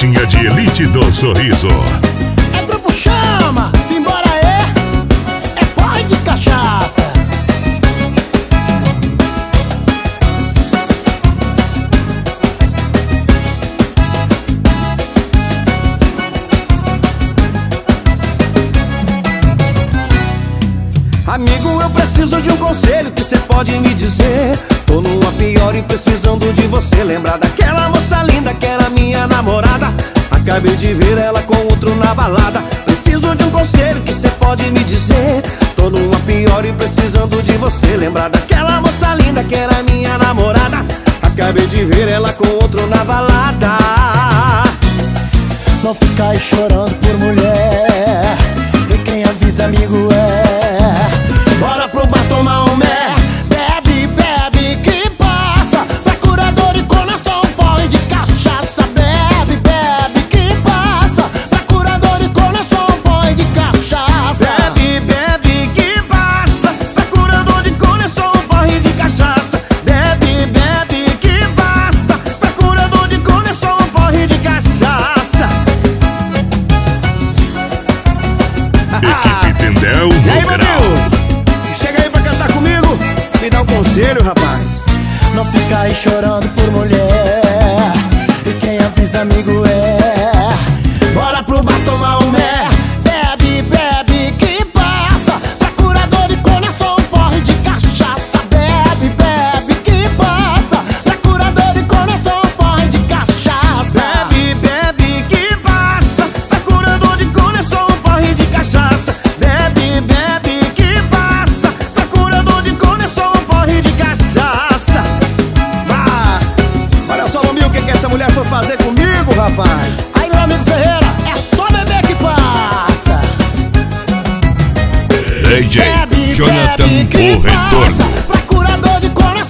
Festinha de elite do sorriso. É grupo chama, simbora é porre de cachaça. Amigo, eu preciso de um conselho que cê pode me dizer. Tô numa pior e precisando de você. Lembrar daquela moça linda que era minha namorada. Acabei de ver ela com outro na balada. Preciso de um conselho que cê pode me dizer. Tô numa pior e precisando de você. Lembrar daquela moça linda que era minha namorada. Acabei de ver ela com outro na balada. Não fica aí chorando por mulher, e quem avisa amigo Bora pro bar tomar um mé. Bebe, bebe, que passa. Vai curador e coração, porre de cachaça. Bebe, bebe, que passa. Vai curador e coração, porre de cachaça. Bebe, bebe, que passa. Vai curador de coração, porre de cachaça. Bebe, bebe, que passa. Vai curador de coração, porre de cachaça. Equipe Tendel E aí, no meu canal. amigo? Chega aí pra cantar comigo. Me dá um conselho, rapaz. Não fica aí chorando por mulher, e quem avisa amigo Bora pro bar tomar um mé. Bebe, bebe, que passa. Vai curador de coração, porre de cachaça. Bebe, bebe, que passa. Vai curador de coração, porre de cachaça. Bebe, bebe, que passa. Vai curador de coração, porre de cachaça. Bebe, bebe, que passa. Vai curador de coração, porre de cachaça. Ah, olha só, amigo, o que essa mulher foi fazer comigo, rapaz? Aí, meu amigo Ferreira, é só beber que passa. DJ Bebe, Jonathan, bebe, que o retorno. passa. Vai curador de coração.